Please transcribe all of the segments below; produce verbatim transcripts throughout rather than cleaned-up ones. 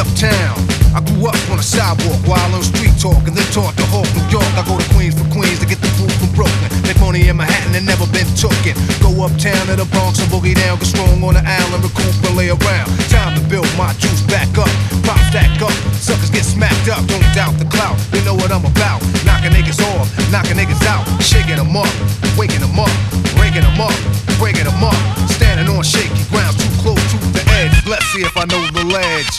uptown. I grew up on a sidewalk while on street talk, and then taught to Hawk, New York. I go to Queens for Queens to get the food from Brooklyn. Make money in Manhattan and never been tooken. Go uptown to the Bronx and boogie down, get strong on the island, recoup and lay around. Time to build my juice back up, pop stack up, suckers get smacked up. Don't doubt the clout, you know what I'm about. Knocking niggas off, knocking niggas out, shaking them up, waking them up, breaking them up, breaking them up. Standing on shaky ground, too close to the edge. Let's see if I know the ledge.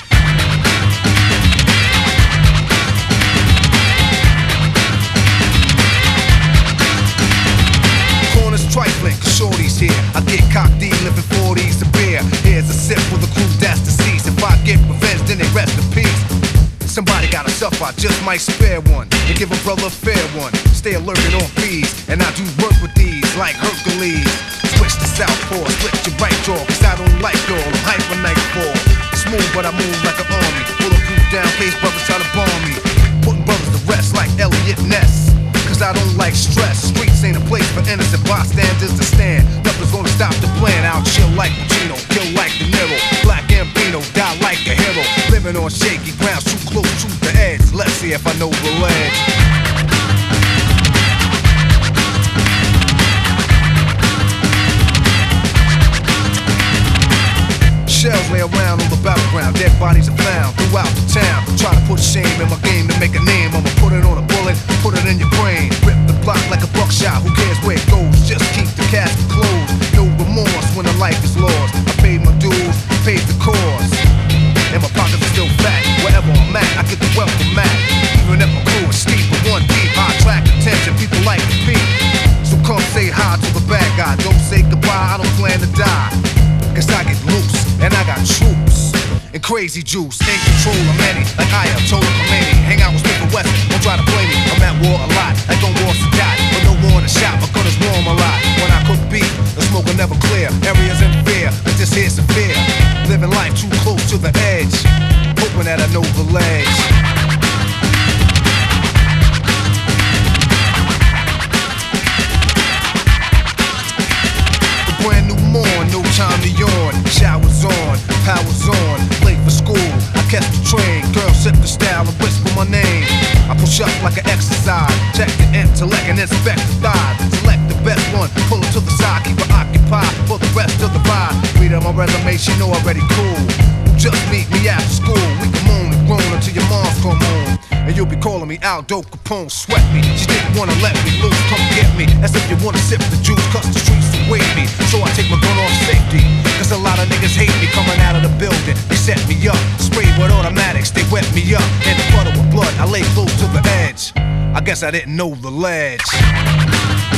Corners trifling, cause shorty's here. I get cocked D, living forties to beer. Here's a sip for the crew that's deceased. If I get revenge, then they rest in peace. Somebody gotta suffer, I just might spare one and give a brother a fair one. Stay alerted on fees, and I do work with these like Hercules. Switch to southpaw, split your right jaw, cause I don't like y'all, I'm hyper nightfall. Smooth but I move like an army, bulletproof down, face brothers try to bomb me. Putting brothers to rest like Elliot Ness, cause I don't like stress. Streets ain't a place for innocent bystanders to stand. Nothing's gonna stop the plan, I'll chill like Pacino, kill like De Niro. Black Gambino, die like a hero. Living on shaky ground, too close to the edge. Let's see if I know the ledge. Shells lay around on the battleground, dead bodies are found throughout the town. Try to put shame in my game to make a name. I'ma put it on a bullet, put it in your brain. Rip the block like a buckshot, who cares where it goes? Just keep the casket closed. No remorse when the life is lost. I paid my dues, paid the cost, and my pockets are still fat. Wherever I'm at, I get the wealth from Mac. Even if my crew is steep, but one deep, I attract attention, people like to peep. So come say hi to the bad guy, don't say goodbye, I don't plan to die. Cause I get loose, and I got troops and crazy juice, in control of many, like I am told Khomeini. Hang out with Smith and Wesson, don't try to play me. I'm at war a lot, like on war Sadat, but no war in the shop, my gun is warm a lot. When I cook beef, the smoke will never clear. Areas in fear, but this here's severe. Living life too close to the edge, hoping that I know the ledge. Brand new morn, no time to yawn. Showers on, powers on, late for school. I catch the train, girls sip the style and whisper my name. I push up like an exercise, check the intellect and inspect the thighs. Select the best one, pull it to the side, keep it occupied for the rest of the ride. Read on my resume, she know already cool. Just meet me after school, we can moan and groan until your mom's come home. And you'll be calling me Aldo Capone, sweat me. She didn't wanna let me loose, come get me. As if you wanna sip the juice, cause the streets await me. So I take my gun off safety, cause a lot of niggas hate me coming out of the building. They set me up, sprayed with automatics, they wet me up. In the puddle of blood, I lay close to the edge. I guess I didn't know the ledge.